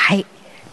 はい。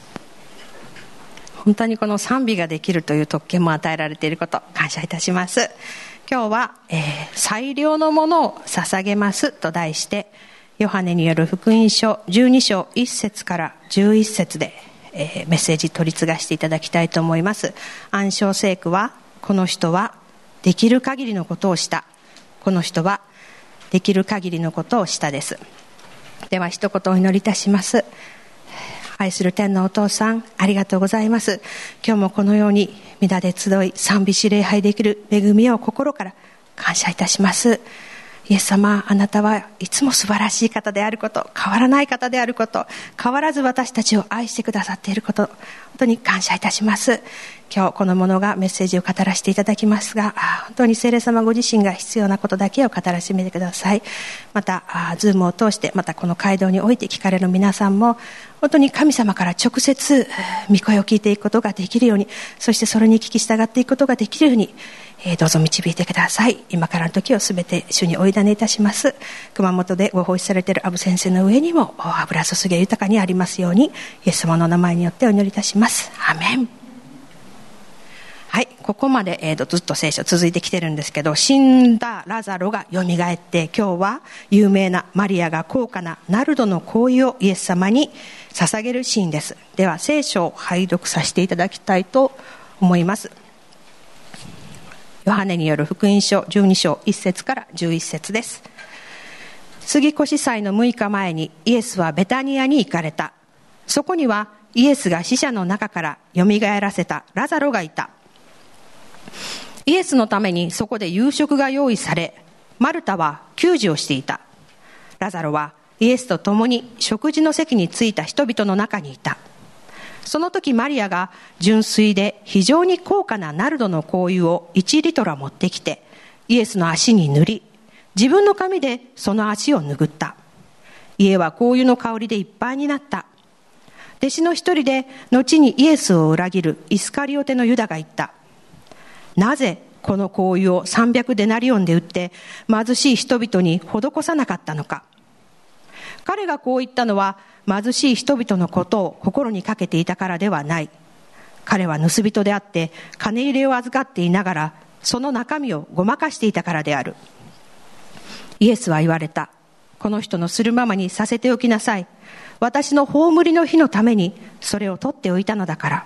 本当にこの賛美ができるという特権も与えられていること、感謝いたします。今日は、最良のものを捧げますと題して、ヨハネによる福音書12章1節から11節で、メッセージ取り継がせていただきたいと思います。暗唱聖句は、この人はできる限りのことをした。この人はできる限りのことをしたです。では一言お祈りいたします。愛する天のお父さん、ありがとうございます。今日もこのように皆で集い賛美し礼拝できる恵みを心から感謝いたします。イエス様、あなたはいつも素晴らしい方であること、変わらない方であること、変わらず私たちを愛してくださっていること、本当に感謝いたします。今日この者がメッセージを語らせていただきますが、本当に聖霊様ご自身が必要なことだけを語らせてみてください。またズームを通して、またこの街道において聞かれる皆さんも本当に神様から直接御声を聞いていくことができるように、そしてそれに聞き従っていくことができるように、どうぞ導いてください。今からの時をすべて主にお委ねいたします。熊本でご奉仕されているアブ先生の上にも油注ぎが豊かにありますように、イエス様の名前によってお祈りいたします。アーメン。はい、ここまで、ずっと聖書続いてきてるんですけど、死んだラザロがよみがえって、今日は有名なマリアが高価なナルドの香油をイエス様に捧げるシーンです。では聖書を拝読させていただきたいと思います。ヨハネによる福音書12章1節から11節です。杉越祭の6日前にイエスはベタニアに行かれた。そこにはイエスが死者の中からよみがえらせたラザロがいた。イエスのためにそこで夕食が用意され、マルタは給仕をしていた。ラザロはイエスと共に食事の席に着いた人々の中にいた。その時マリアが純粋で非常に高価なナルドの香油を1リトラ持ってきて、イエスの足に塗り、自分の髪でその足を拭った。家は香油の香りでいっぱいになった。弟子の一人で後にイエスを裏切るイスカリオテのユダが言った。なぜこの香油を300デナリオンで売って貧しい人々に施さなかったのか。彼がこう言ったのは貧しい人々のことを心にかけていたからではない。彼は盗人であって金入れを預かっていながらその中身をごまかしていたからである。イエスは言われた。この人のするままにさせておきなさい。私の葬りの日のためにそれを取っておいたのだから。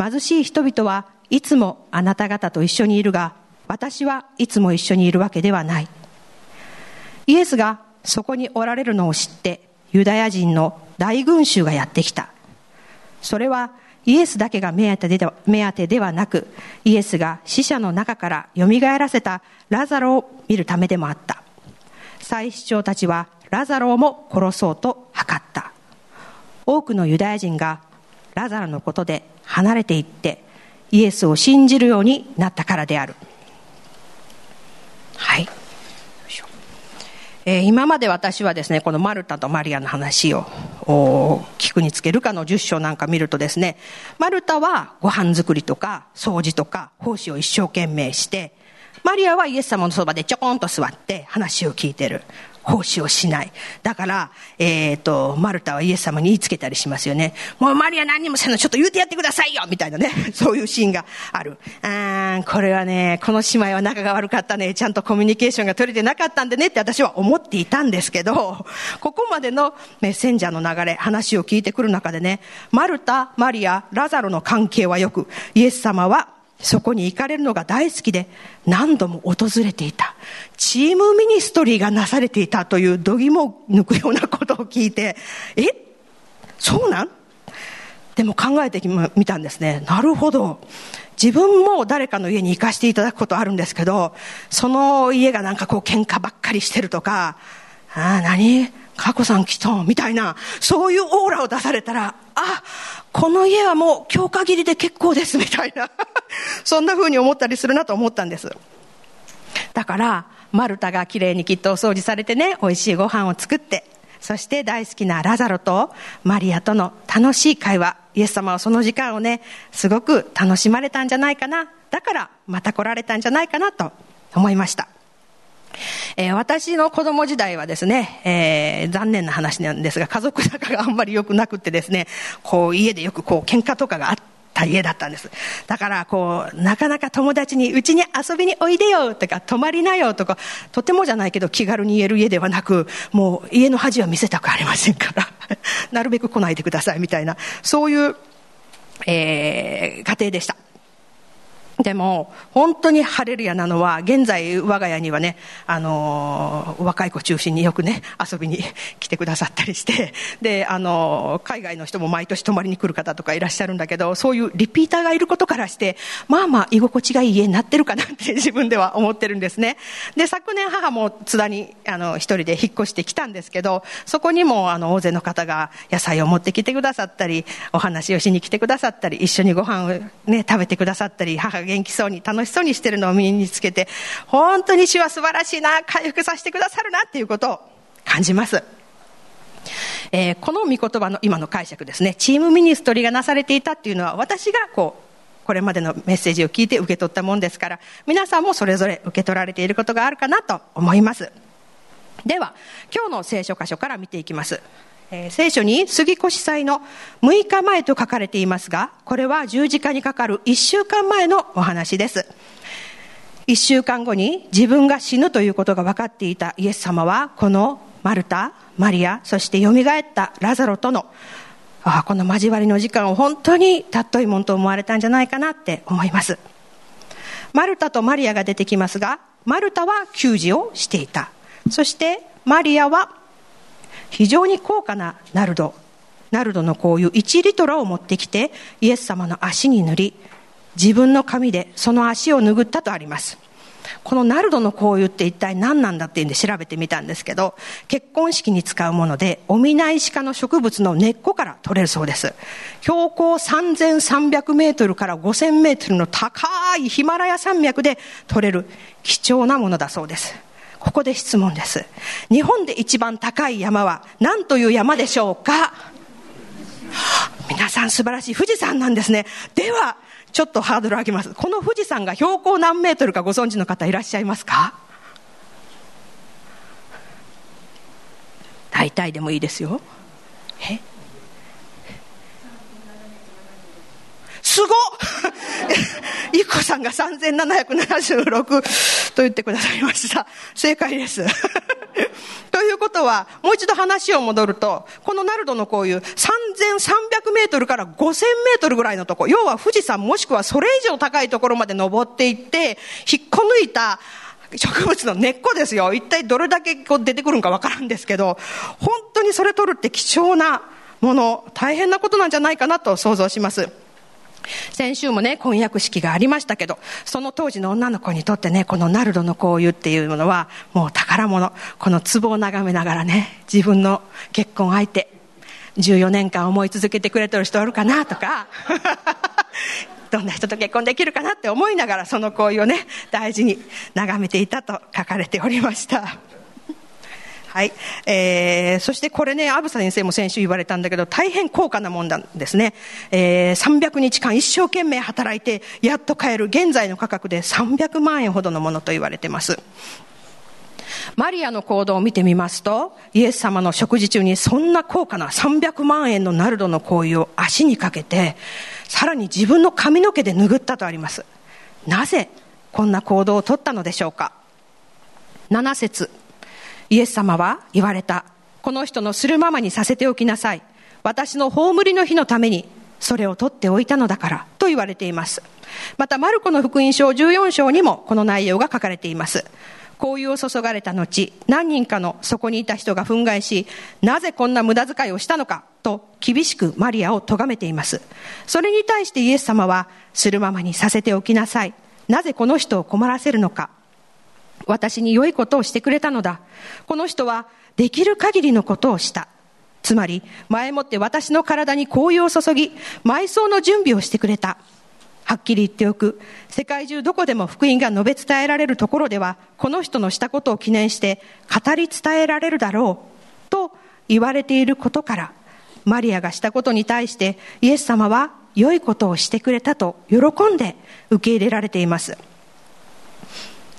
貧しい人々はいつもあなた方と一緒にいるが、私はいつも一緒にいるわけではない。イエスがそこにおられるのを知ってユダヤ人の大群衆がやってきた。それはイエスだけが目当てではなく、イエスが死者の中からよみがえらせたラザロを見るためでもあった。祭司長たちはラザロをも殺そうと図った。多くのユダヤ人がラザロのことで離れていってイエスを信じるようになったからである。はい。今まで私はですね、このマルタとマリアの話を聞くにつけルカの10章なんか見るとですね、マルタはご飯作りとか掃除とか奉仕を一生懸命して、マリアはイエス様のそばでちょこんと座って話を聞いてる。奉仕をしない。だから、マルタはイエス様に言いつけたりしますよね。もうマリア何にもせんのちょっと言うてやってくださいよみたいなね。そういうシーンがある。これはね、この姉妹は仲が悪かったね。ちゃんとコミュニケーションが取れてなかったんでねって私は思っていたんですけど、ここまでのメッセンジャーの流れ、話を聞いてくる中でね、マルタ、マリア、ラザロの関係はよく、イエス様はそこに行かれるのが大好きで何度も訪れていた。チームミニストリーがなされていたという度肝を抜くようなことを聞いて、そうなん？でも考えてみたんですね。なるほど。自分も誰かの家に行かせていただくことあるんですけど、その家がなんかこう喧嘩ばっかりしてるとか、何？佳子さん来たみたいな、そういうオーラを出されたら、この家はもう今日限りで結構ですみたいなそんな風に思ったりするなと思ったんです。だからマルタがきれいにきっとお掃除されてね、美味しいご飯を作って、そして大好きなラザロとマリアとの楽しい会話、イエス様はその時間をね、すごく楽しまれたんじゃないかな。だからまた来られたんじゃないかなと思いました。 私の子供時代はですね、残念な話なんですが、家族仲があんまり良くなくってですね、家でよく喧嘩とかがあった家だったんです。だからなかなか友達にうちに遊びにおいでよとか泊まりなよとか、とてもじゃないけど気軽に言える家ではなく、もう家の恥は見せたくありませんからなるべく来ないでくださいみたいな、そういう、家庭でした。でも本当にハレルヤなのは、現在我が家にはね、若い子中心によくね遊びに来てくださったりして、で海外の人も毎年泊まりに来る方とかいらっしゃるんだけど、そういうリピーターがいることからして、まあ居心地がいい家になってるかなって自分では思ってるんですね。で昨年母も津田に一人で引っ越してきたんですけど、そこにも大勢の方が野菜を持ってきてくださったり、お話をしに来てくださったり、一緒にご飯をね食べてくださったり、母が元気そうに楽しそうにしてるのを身につけて、本当に主は素晴らしいな、回復させてくださるなっていうことを感じます。この御言葉の今の解釈ですね、チームミニストリーがなされていたっていうのは、私がこれまでのメッセージを聞いて受け取ったもんですから、皆さんもそれぞれ受け取られていることがあるかなと思います。では今日の聖書箇所から見ていきます。聖書に杉越祭の6日前と書かれていますが、これは十字架にかかる1週間前のお話です。1週間後に自分が死ぬということが分かっていたイエス様は、このマルタ、マリア、そしてよみがえったラザロとのこの交わりの時間を本当に尊いものと思われたんじゃないかなって思います。マルタとマリアが出てきますが、マルタは給仕をしていた。そしてマリアは非常に高価なナルドの香油1リトルを持ってきて、イエス様の足に塗り、自分の髪でその足を拭ったとあります。このナルドの香油って一体何なんだっていうんで調べてみたんですけど、結婚式に使うもので、オミナイシ科の植物の根っこから取れるそうです。標高3300メートルから5000メートルの高いヒマラヤ山脈で取れる貴重なものだそうです。ここで質問です。日本で一番高い山は何という山でしょうか？皆さん素晴らしい、富士山なんですね。ではちょっとハードル上げます。この富士山が標高何メートルかご存知の方いらっしゃいますか？大体でもいいですよ。すごっゆっこさんが3776と言ってくださいました。正解ですということは、もう一度話を戻ると、このナルドの香油3300メートルから5000メートルぐらいのところ、要は富士山もしくはそれ以上高いところまで登っていって引っこ抜いた植物の根っこですよ。一体どれだけ出てくるのかわからんですけど、本当にそれ取るって貴重なもの、大変なことなんじゃないかなと想像します。先週もね婚約式がありましたけど、その当時の女の子にとってね、このナルドの香油っていうものはもう宝物。この壺を眺めながらね、自分の結婚相手14年間思い続けてくれてる人あるかなとかどんな人と結婚できるかなって思いながら、その香油をね大事に眺めていたと書かれておりましたはい。そしてこれね、アブサ先生も先週言われたんだけど、大変高価なもんなんですね。300日間一生懸命働いてやっと買える、現在の価格で300万円ほどのものと言われています。マリアの行動を見てみますと、イエス様の食事中にそんな高価な300万円のナルドの香油を足にかけて、さらに自分の髪の毛で拭ったとあります。なぜこんな行動をとったのでしょうか。7節、イエス様は言われた。この人のするままにさせておきなさい。私の葬りの日のためにそれを取っておいたのだからと言われています。またマルコの福音書14章にもこの内容が書かれています。香油を注がれた後、何人かのそこにいた人が憤慨し、なぜこんな無駄遣いをしたのかと厳しくマリアを咎めています。それに対してイエス様は、するままにさせておきなさい。なぜこの人を困らせるのか。私に良いことをしてくれたのだ。この人はできる限りのことをした。つまり前もって私の体に香油を注ぎ、埋葬の準備をしてくれた。はっきり言っておく。世界中どこでも福音が述べ伝えられるところでは、この人のしたことを記念して語り伝えられるだろうと言われていることから、マリアがしたことに対してイエス様は良いことをしてくれたと喜んで受け入れられています。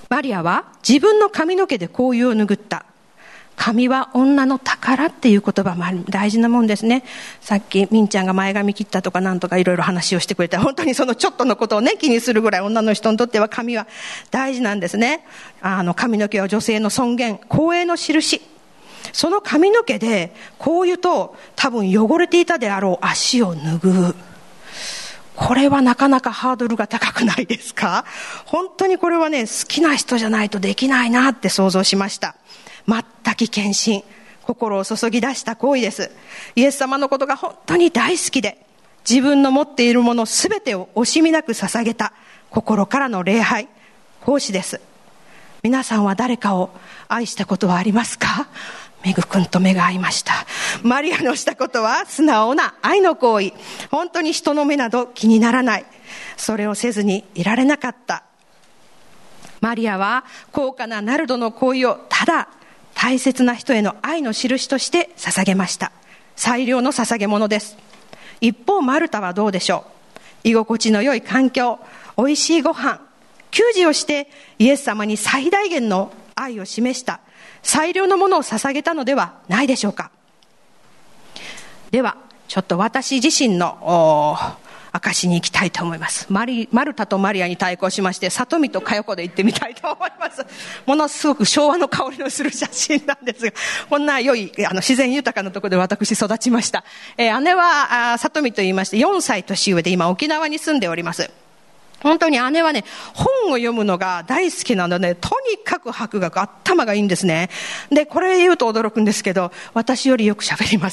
マリアは自分の髪の毛で香油を拭った。髪は女の宝っていう言葉も大事なもんですね。さっきみんちゃんが前髪切ったとかなんとかいろいろ話をしてくれた。本当にそのちょっとのことをね気にするぐらい女の人にとっては髪は大事なんですね。髪の毛は女性の尊厳、光栄の印。その髪の毛で香油と多分汚れていたであろう足を拭う。これはなかなかハードルが高くないですか？本当にこれはね、好きな人じゃないとできないなって想像しました。全く献身、心を注ぎ出した行為です。イエス様のことが本当に大好きで、自分の持っているものすべてを惜しみなく捧げた心からの礼拝、奉仕です。皆さんは誰かを愛したことはありますか？メグ君と目が合いました。マリアのしたことは素直な愛の行為。本当に人の目など気にならない。それをせずにいられなかった。マリアは高価なナルドの香油をただ大切な人への愛の印として捧げました。最良の捧げ物です。一方マルタはどうでしょう。居心地の良い環境、美味しいご飯、給仕をしてイエス様に最大限の愛を示した最良のものを捧げたのではないでしょうか。ではちょっと私自身の証に行きたいと思います。マルタとマリアに対抗しまして、里見と佳代子で行ってみたいと思います。ものすごく昭和の香りのする写真なんですが、こんな良い自然豊かなところで私育ちました。姉は里見と言いまして4歳年上で今沖縄に住んでおります。本当に姉はね、本を読むのが大好きなので、とにかく博学、頭がいいんですね。で、これ言うと驚くんですけど、私よりよく喋ります。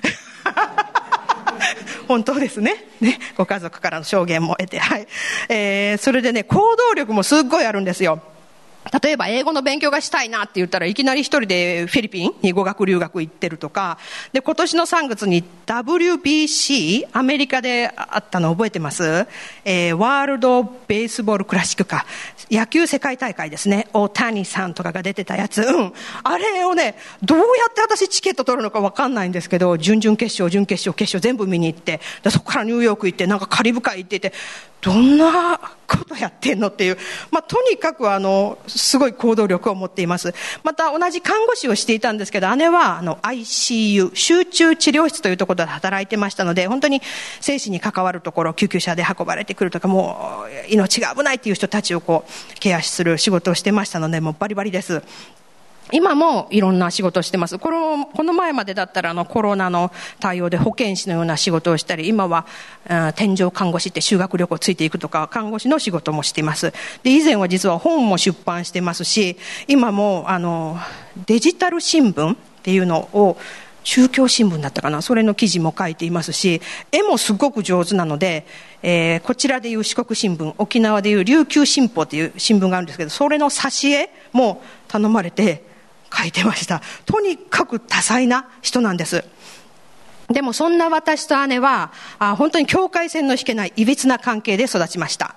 本当ですね。ご家族からの証言も得て、はい。それでね、行動力もすっごいあるんですよ。例えば英語の勉強がしたいなって言ったらいきなり一人でフィリピンに語学留学行ってるとかで、今年の3月に WBC アメリカであったの覚えてます？ワールドベースボールクラシックか、野球世界大会ですね。大谷さんとかが出てたやつ、あれをね、どうやって私チケット取るのか分かんないんですけど、準々決勝準決勝決勝全部見に行って、でそこからニューヨーク行って、なんかカリブ海行ってて、どんなことやってんのっていう、とにかくすごい行動力を持っています。また同じ看護師をしていたんですけど、姉はICU 集中治療室というところで働いてましたので、本当に生死に関わるところ、救急車で運ばれてくるとか、もう命が危ないっていう人たちをケアする仕事をしてましたので、もうバリバリです。今もいろんな仕事をしてます。この前までだったらコロナの対応で保健師のような仕事をしたり、今は天井看護師って修学旅行ついていくとか看護師の仕事もしています。で、以前は実は本も出版してますし、今もデジタル新聞っていうのを、宗教新聞だったかな、それの記事も書いていますし、絵もすごく上手なので、こちらでいう四国新聞、沖縄でいう琉球新報っていう新聞があるんですけど、それの挿絵も頼まれて書いてました。とにかく多彩な人なんです。でもそんな私と姉は本当に境界線の引けないいびつな関係で育ちました。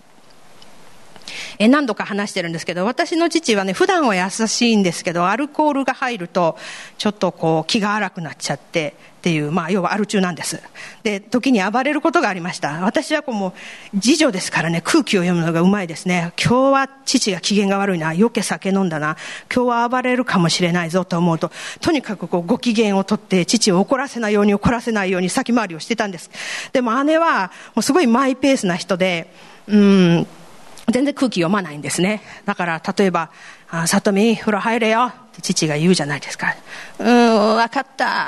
何度か話してるんですけど、私の父はね、普段は優しいんですけど、アルコールが入るとちょっと気が荒くなっちゃってっていう、要はアル中なんです。で、時に暴れることがありました。私はもう次女ですからね、空気を読むのがうまいですね。今日は父が機嫌が悪いな、余計酒飲んだな、今日は暴れるかもしれないぞと思うと、とにかくご機嫌をとって父を怒らせないように先回りをしてたんです。でも姉はもうすごいマイペースな人で、全然空気読まないんですね。だから例えば、里見風呂入れよって父が言うじゃないですか。わかった。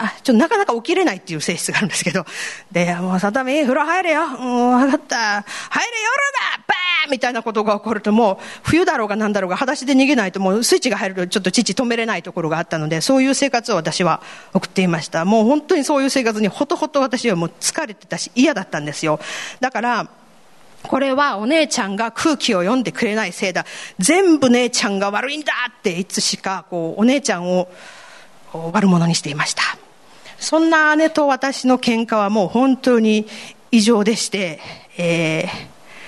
なかなか起きれないっていう性質があるんですけど、で、もう里見風呂入れよ。わかった。入れ夜だバーンみたいなことが起こると、もう冬だろうがなんだろうが裸足で逃げないと、もうスイッチが入るとちょっと父止めれないところがあったので、そういう生活を私は送っていました。もう本当にそういう生活にほとほと私はもう疲れてたし嫌だったんですよ。だからこれはお姉ちゃんが空気を読んでくれないせいだ、全部姉ちゃんが悪いんだっていつしかお姉ちゃんを悪者にしていました。そんな姉と私の喧嘩はもう本当に異常でして、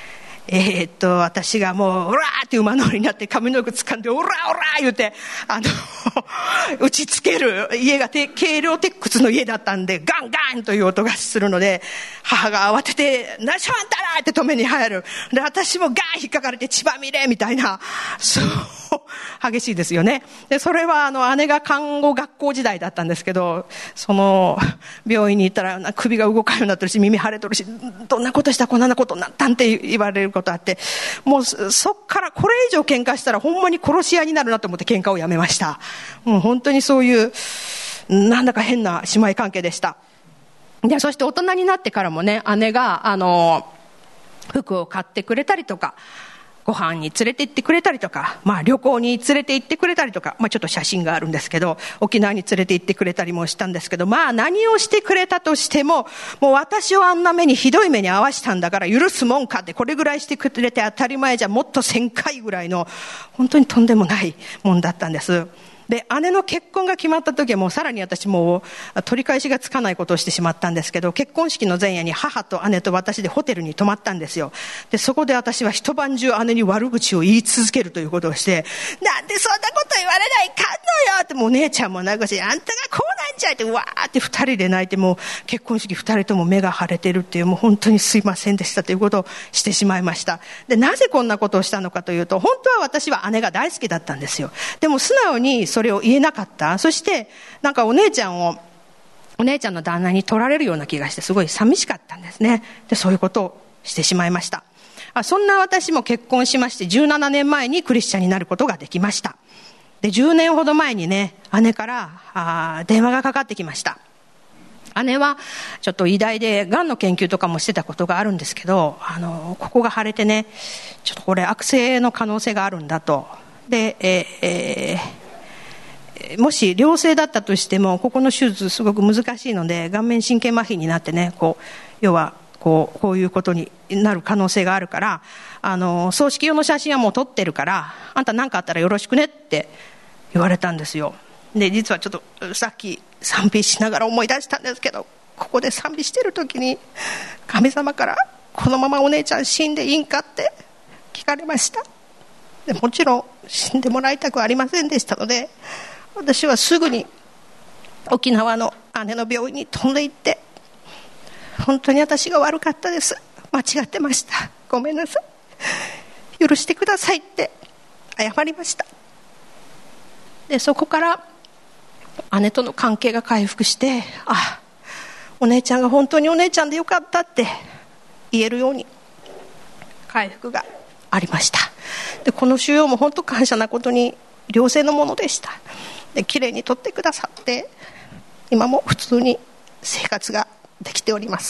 私がもう、オラーって馬乗りになって髪の毛掴んで、オラオラ言うて、打ちつける家が軽量鉄骨の家だったんで、ガンガンという音がするので、母が慌てて、何しょあんたらって止めに入る。で、私もガン引っかかれて血まみれみたいな、そう、激しいですよね。で、それは姉が看護学校時代だったんですけど、病院に行ったら首が動かんようになってるし、耳腫れとるし、どんなことしたらこんなことになったんって言われることあって、もうそっからこれ以上喧嘩したらほんまに殺し屋になるなと思って喧嘩をやめました。もう本当にそういうなんだか変な姉妹関係でした。で、そして大人になってからもね、姉が服を買ってくれたりとか、ご飯に連れて行ってくれたりとか、旅行に連れて行ってくれたりとか、ちょっと写真があるんですけど、沖縄に連れて行ってくれたりもしたんですけど、何をしてくれたとしても、もう私をあんな目にひどい目に遭わしたんだから許すもんかって、これぐらいしてくれて当たり前じゃもっと1000回ぐらいの本当にとんでもないもんだったんです。で、姉の結婚が決まった時はもうさらに私もう取り返しがつかないことをしてしまったんですけど、結婚式の前夜に母と姉と私でホテルに泊まったんですよ。で、そこで私は一晩中姉に悪口を言い続けるということをして、なんでそんなこと言われないかんのよって、もう姉ちゃんも泣くし、あんたがこうなんちゃいってわーって二人で泣いて、もう結婚式二人とも目が腫れてるっていう、もう本当にすいませんでしたということをしてしまいました。で、なぜこんなことをしたのかというと、本当は私は姉が大好きだったんですよ。でも素直にそれを言えなかった。そしてなんかお姉ちゃんの旦那に取られるような気がして、すごい寂しかったんですね。で、そういうことをしてしまいました。そんな私も結婚しまして、17年前にクリスチャンになることができました。で、10年ほど前にね、姉から電話がかかってきました。姉はちょっと医大でがんの研究とかもしてたことがあるんですけど、ここが腫れてね、ちょっとこれ悪性の可能性があるんだと。で、もし良性だったとしても、ここの手術すごく難しいので、顔面神経麻痺になってね、要はこういうことになる可能性があるから、葬式用の写真はもう撮ってるから、あんた何かあったらよろしくねって言われたんですよ。で、実はちょっとさっき賛美しながら思い出したんですけど、ここで賛美してる時に神様から、このままお姉ちゃん死んでいいんかって聞かれました。で、もちろん死んでもらいたくはありませんでしたので、私はすぐに沖縄の姉の病院に飛んで行って、本当に私が悪かったです、間違ってました、ごめんなさい、許してくださいって謝りました。で、そこから姉との関係が回復して、お姉ちゃんが本当にお姉ちゃんでよかったって言えるように回復がありました。で、この腫瘍も本当感謝なことに良性のものでした。で、きれいに取ってくださって、今も普通に生活ができております。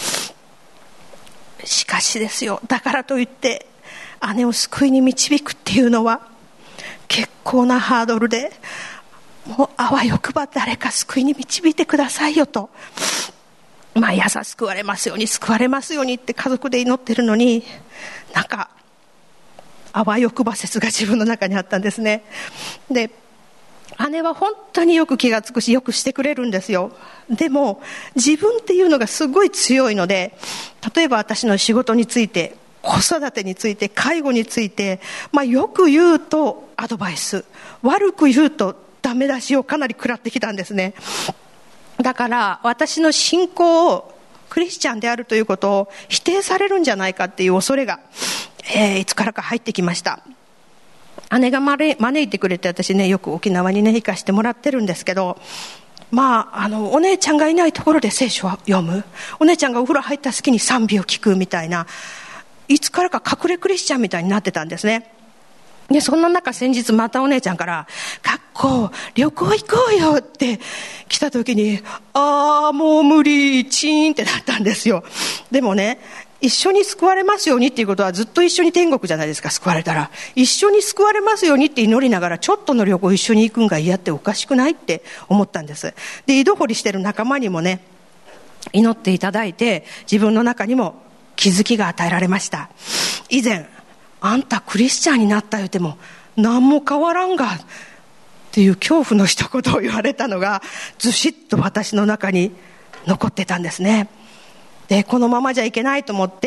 しかしですよ、だからといって姉を救いに導くっていうのは結構なハードルで、もうあわよくば誰か救いに導いてくださいよと、優しく救われますように救われますようにって家族で祈ってるのに、なんかあわよくば説が自分の中にあったんですね。で、姉は本当によく気がつくし、よくしてくれるんですよ。でも自分っていうのがすごい強いので、例えば私の仕事について、子育てについて、介護について、よく言うとアドバイス、悪く言うとダメ出しをかなり食らってきたんですね。だから私の信仰を、クリスチャンであるということを否定されるんじゃないかっていう恐れが、いつからか入ってきました。姉が招いてくれて、私ね、よく沖縄にね行かしてもらってるんですけど、お姉ちゃんがいないところで聖書を読む、お姉ちゃんがお風呂入った隙に賛美を聞くみたいな、いつからか隠れクリスチャンみたいになってたんですね。で、そんな中、先日またお姉ちゃんから学校旅行行こうよって来た時に、もう無理、チーンってなったんですよ。でもね、一緒に救われますようにっていうことは、ずっと一緒に天国じゃないですか。救われたら一緒に救われますようにって祈りながら、ちょっとの旅行一緒に行くんが嫌っておかしくないって思ったんです。で、井戸掘りしてる仲間にもね、祈っていただいて、自分の中にも気づきが与えられました。以前、あんたクリスチャンになった言うても何も変わらんがっていう恐怖の一言を言われたのが、ずしっと私の中に残ってたんですね。で、このままじゃいけないと思って、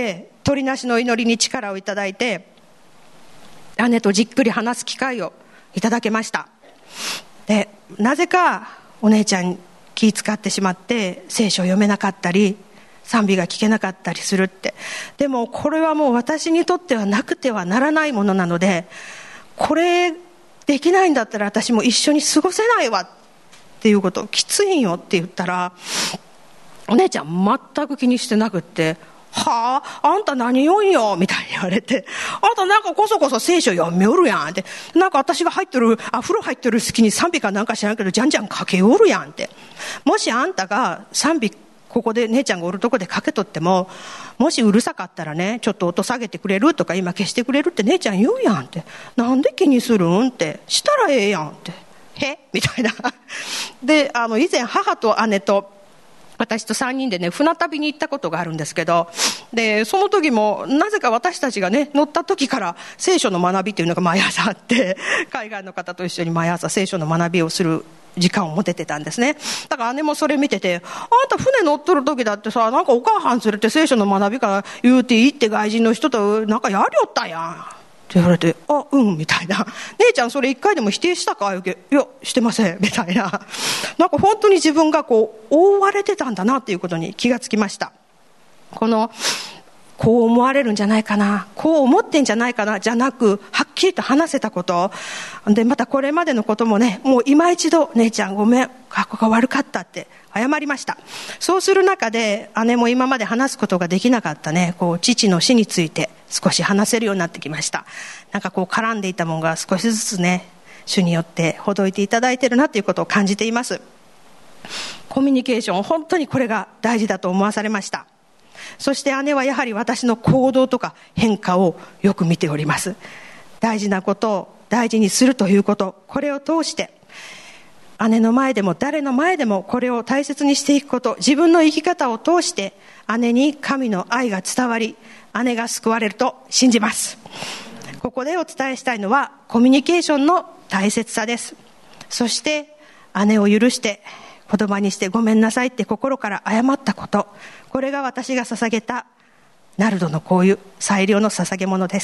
鳥なしの祈りに力をいただいて、姉とじっくり話す機会をいただけました。で、なぜかお姉ちゃん気遣ってしまって聖書を読めなかったり賛美が聞けなかったりするって。でもこれはもう私にとってはなくてはならないものなので、これできないんだったら私も一緒に過ごせないわっていうこと、きついんよって言ったら、お姉ちゃん全く気にしてなくって、はあ、あんた何読んよみたいに言われて、あんたなんかこそこそ聖書読みおるやんって、なんか私が風呂入ってる隙に賛美かなんか知らんけどじゃんじゃんかけおるやんって。もしあんたが賛美ここで姉ちゃんがおるとこでかけとっても、もしうるさかったらね、ちょっと音下げてくれるとか今消してくれるって姉ちゃん言うやんって、なんで気にするんってしたらええやんって、へみたいな。で、以前母と姉と私と3人でね、船旅に行ったことがあるんですけど、で、その時も、なぜか私たちがね、乗った時から聖書の学びっていうのが毎朝あって、海外の方と一緒に毎朝聖書の学びをする時間を持ててたんですね。だから姉もそれ見てて、あんた船乗っとる時だってさ、なんかお母さん連れて聖書の学びから言うていいって外人の人となんかやりよったやん。って言われて、あ、うんみたいな。姉ちゃんそれ一回でも否定したか？いや、してませんみたいな。なんか本当に自分がこう覆われてたんだなっていうことに気がつきました。こう思われるんじゃないかな、こう思ってんじゃないかなじゃなく、はっきりと話せたことで、またこれまでのこともね、もう今一度姉ちゃんごめん、過去が悪かったって謝りました。そうする中で姉も今まで話すことができなかったね、こう父の死について少し話せるようになってきました。なんかこう絡んでいたものが少しずつね、主によってほどいていただいているなということを感じています。コミュニケーション、本当にこれが大事だと思わされました。そして姉はやはり私の行動とか変化をよく見ております。大事なことを大事にするということ、これを通して姉の前でも誰の前でもこれを大切にしていくこと、自分の生き方を通して姉に神の愛が伝わり、姉が救われると信じます。ここでお伝えしたいのはコミュニケーションの大切さです。そして姉を許して言葉にしてごめんなさいって心から謝ったこと、これが私が捧げたナルドの香油、最良の捧げ物です。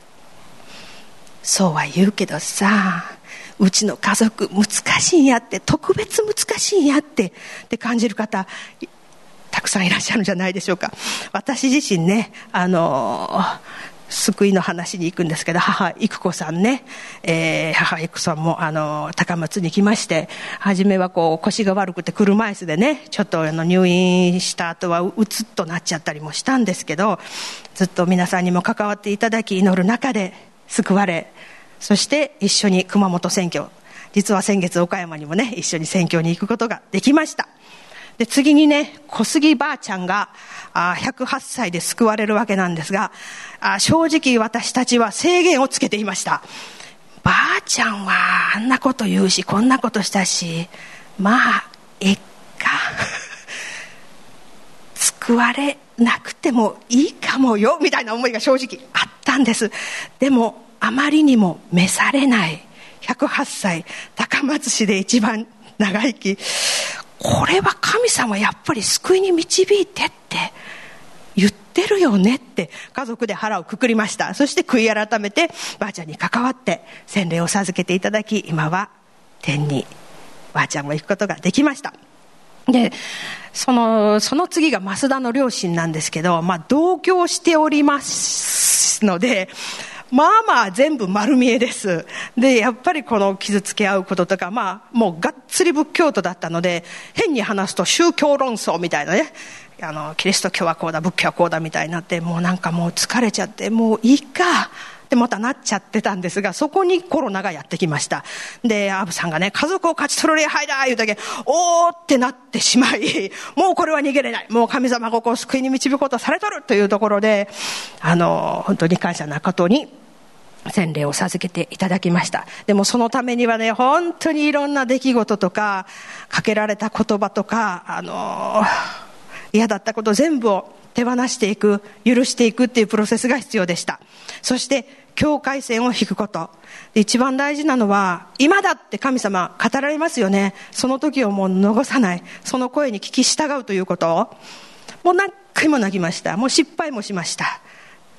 そうは言うけどさ、うちの家族難しいんやって、特別難しいんやって感じる方たくさんいらっしゃるんじゃないでしょうか。私自身ね、救いの話に行くんですけど、母育子さんね、母育子さんも高松に来まして、初めはこう腰が悪くて車椅子でね、ちょっと入院した後はうつっとなっちゃったりもしたんですけど、ずっと皆さんにも関わっていただき、祈る中で救われ、そして一緒に熊本宣教、実は先月岡山にもね一緒に宣教に行くことができました。で、次にね、小杉ばあちゃんが108歳で救われるわけなんですが、正直私たちは制限をつけていました。ばあちゃんはあんなこと言うし、こんなことしたし、まあえっか救われなくてもいいかもよみたいな思いが正直あったんです。でもあまりにも召されない108歳、高松市で一番長生き、これは神様やっぱり救いに導いてって言ってるよねって家族で腹をくくりました。そして悔い改めてばあちゃんに関わって洗礼を授けていただき、今は天にばあちゃんも行くことができました。で、その次が増田の両親なんですけど、同居しておりますので、まあ全部丸見えです。で、やっぱりこの傷つけ合うこととか、もうがっつり仏教徒だったので、変に話すと宗教論争みたいなね、キリスト教はこうだ、仏教はこうだみたいになって、もうなんかもう疲れちゃって、もういいかってまたなっちゃってたんですが、そこにコロナがやってきました。で、アブさんがね、家族を勝ち取る礼拝だ言うだけ、おーってなってしまい、もうこれは逃げれない、もう神様がここを救いに導くことをされとるというところで、本当に感謝なことに洗礼を授けていただきました。でもそのためにはね、本当にいろんな出来事とかかけられた言葉とか嫌だったこと全部を手放していく、許していくっていうプロセスが必要でした。そして境界線を引くこと。一番大事なのは、今だって神様語られますよね。その時をもう逃さない、その声に聞き従うということをもう何回も泣きました。もう失敗もしました。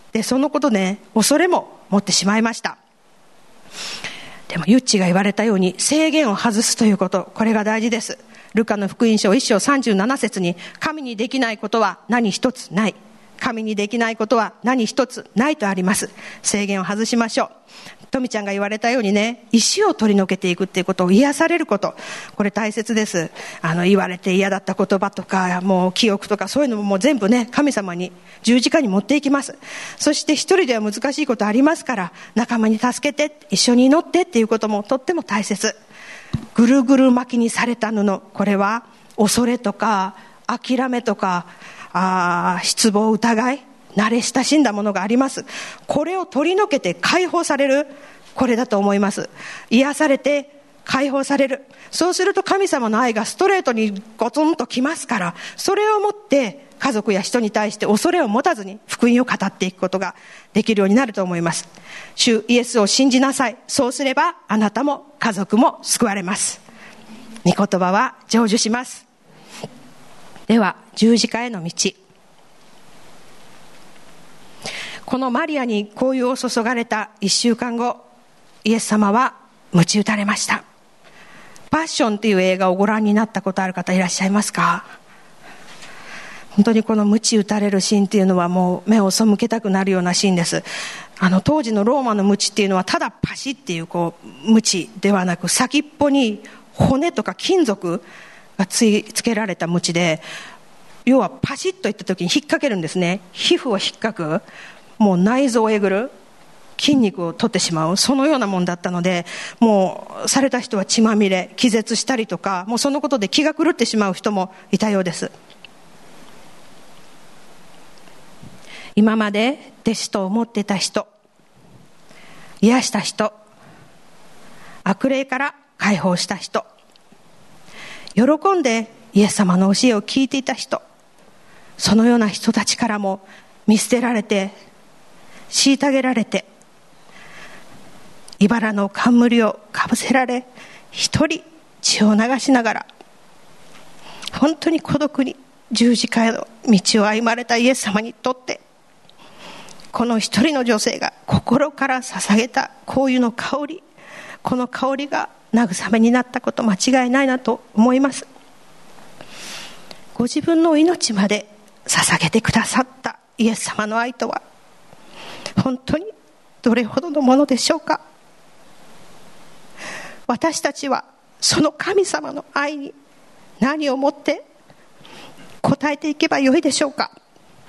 でそのことで恐れも持ってしまいました。でもユッチが言われたように制限を外すということ、これが大事です。ルカの福音書1章37節に、神にできないことは何一つない、神にできないことは何一つないとあります。制限を外しましょう。トミちゃんが言われたように石を取り除けていくっていうことを、癒されること、これ大切です。言われて嫌だった言葉とか、もう記憶とか、そういうのももう全部神様に十字架に持っていきます。そして一人では難しいことありますから、仲間に助けて、一緒に祈ってっていうこともとっても大切。ぐるぐる巻きにされた布、これは恐れとか諦めとか失望、疑い、慣れ親しんだものがあります。これを取り除けて解放される、これだと思います。癒されて解放される。そうすると神様の愛がストレートにゴツンときますから、それをもって家族や人に対して恐れを持たずに福音を語っていくことができるようになると思います。主イエスを信じなさい。そうすればあなたも家族も救われます。御言葉は成就します。では十字架への道、このマリアに香油を注がれた1週間後、イエス様は鞭打たれました。パッションという映画をご覧になったことある方いらっしゃいますか？本当にこの鞭打たれるシーンっていうのはもう目を背けたくなるようなシーンです。当時のローマの鞭っていうのはただパシっていう鞭ではなく、先っぽに骨とか金属がつけられた鞭で、要はパシッといった時に引っ掛けるんですね。皮膚を引っかく、もう内臓をえぐる、筋肉を取ってしまう、そのようなもんだったので、もうされた人は血まみれ、気絶したりとか、もうそのことで気が狂ってしまう人もいたようです。今まで弟子と思っていた人、癒した人、悪霊から解放した人、喜んでイエス様の教えを聞いていた人、そのような人たちからも見捨てられて、虐げられて、茨の冠をかぶせられ、一人血を流しながら本当に孤独に十字架への道を歩まれたイエス様にとって、この一人の女性が心から捧げた香油の香り、この香りが慰めになったこと間違いないなと思います。ご自分の命まで捧げてくださったイエス様の愛とは本当にどれほどのものでしょうか。私たちはその神様の愛に何をもって応えていけばよいでしょうか。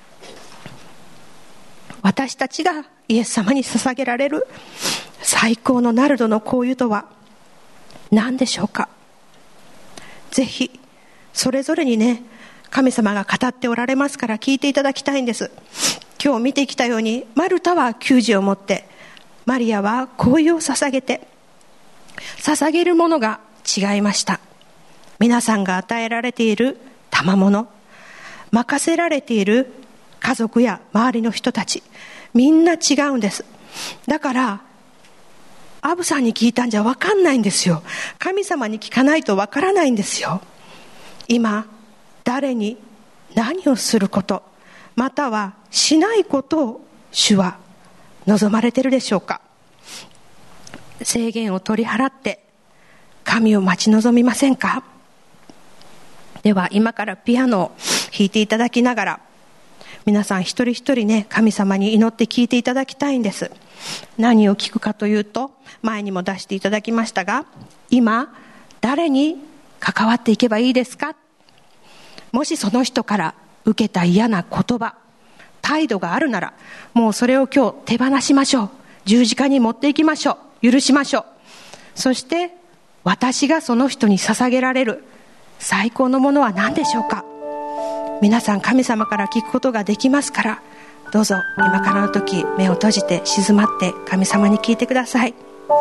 私たちがイエス様に捧げられる最高のナルドの香油とは何でしょうか。ぜひそれぞれに神様が語っておられますから聞いていただきたいんです。今日見てきたように、マルタは給仕を持って、マリアは香油を捧げて、捧げるものが違いました。皆さんが与えられている賜物、任せられている家族や周りの人たち、みんな違うんです。だからアブさんに聞いたんじゃ分かんないんですよ。神様に聞かないと分からないんですよ。今誰に何をすること、またはしないことを主は望まれているでしょうか。制限を取り払って神を待ち望みませんか。では今からピアノを弾いていただきながら、皆さん一人一人神様に祈って聞いていただきたいんです。何を聞くかというと、前にも出していただきましたが、今誰に関わっていけばいいですか。もしその人から受けた嫌な言葉、態度があるなら、もうそれを今日手放しましょう。十字架に持っていきましょう。許しましょう。そして私がその人に捧げられる最高のものは何でしょうか。皆さん神様から聞くことができますから、どうぞ今からの時目を閉じて静まって神様に聞いてください。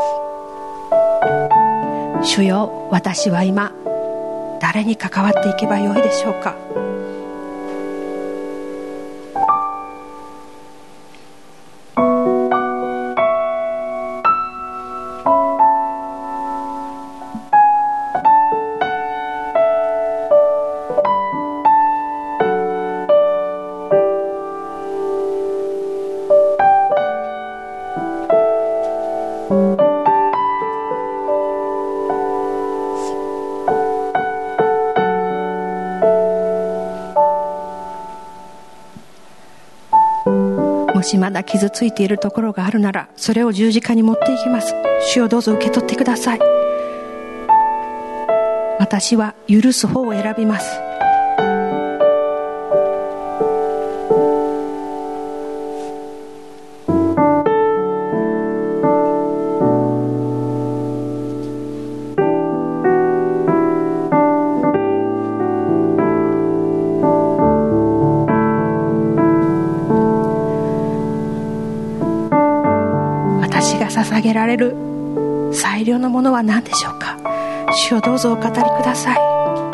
主よ、私は今誰に関わっていけばよいでしょうか。 もしまだ傷ついているところがあるなら、それを十字架に持っていきます。主をどうぞ受け取ってください。私は許す方を選びます。捧げられる最良のものは何でしょうか。主をどうぞお語りください。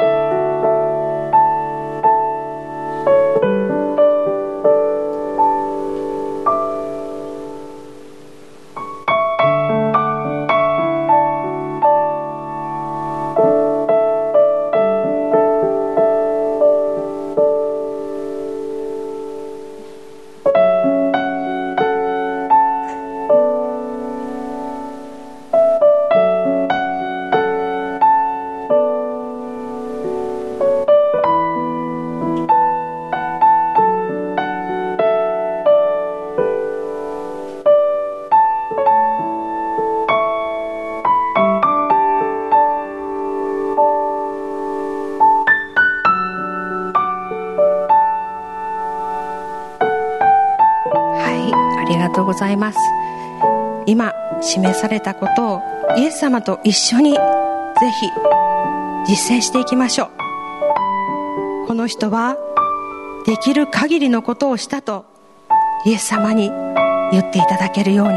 ありがとうございます。今示されたことをイエス様と一緒にぜひ実践していきましょう。この人はできる限りのことをしたとイエス様に言っていただけるように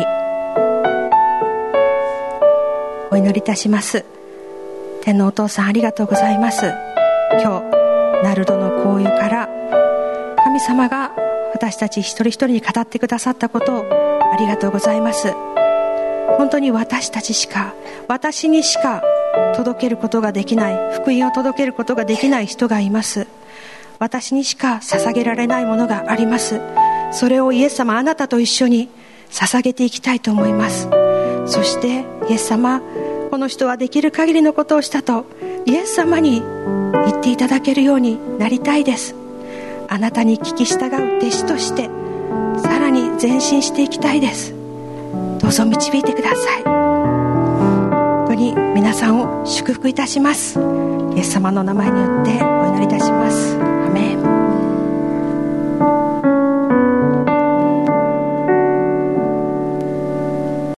お祈りいたします。天のお父さん、ありがとうございます。今日ナルドの香油から神様が私たち一人一人に語ってくださったことをありがとうございます。本当に私にしか届けることができない、福音を届けることができない人がいます。私にしか捧げられないものがあります。それをイエス様、あなたと一緒に捧げていきたいと思います。そしてイエス様、この人はできる限りのことをしたとイエス様に言っていただけるようになりたいです。あなたに聞き従う弟子としてさらに前進していきたいです。どうぞ導いてください。本当に皆さんを祝福いたします。イエス様の名前によってお祈りいたします。アメン。